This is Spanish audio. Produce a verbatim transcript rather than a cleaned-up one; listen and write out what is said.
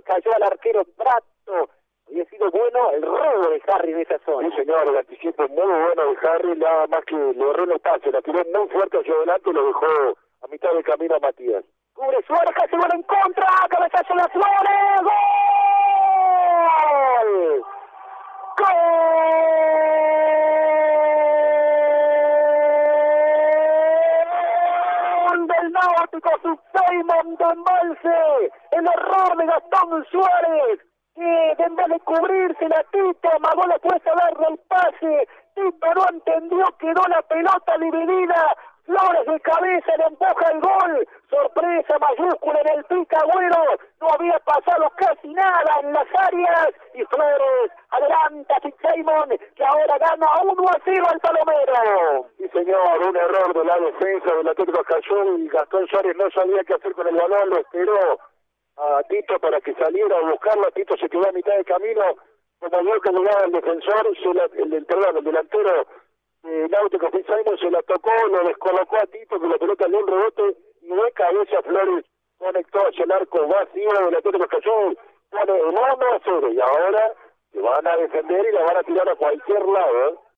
cayó al arquero Prato. Había sido bueno el robo de Harry en esa zona. Sí, señor, el anticipo muy bueno de Harry, nada más que le erró en el pase, la tiró muy fuerte hacia adelante y lo dejó a mitad del camino a Matías. Cubre Suárez, casi gol en contra, cabezazo de Suárez, ¡gol! ¡Gol del Náutico! Simon de Embalse, el error de Gastón Suárez, que en vez de cubrirse la Tito, amagó la puesta a darle el pase. Tito no entendió, quedó la pelota dividida. Flores de cabeza le empuja el gol. Sorpresa mayúscula en el Picagüero. No había pasado casi nada en las áreas. Y Flores adelanta a Simon, que ahora gana uno a cero al Palomero. Sí, señor, un error de la defensa del Atlético cayó y Gastón Suárez no sabía qué hacer con el balón. Lo esperó a Tito para que saliera a buscarlo. Tito se quedó a mitad de camino. Como vio que llegaba el defensor, se la, el, el, perdón, el delantero eh, Náutico Simon se la tocó, lo descolocó a Tito, que la pelota dio un rebote y de cabeza Flores conectó hacia el arco vacío del Atlético cayó, pone el uno a cero y ahora se van a defender y la van a tirar a cualquier lado, ¿eh?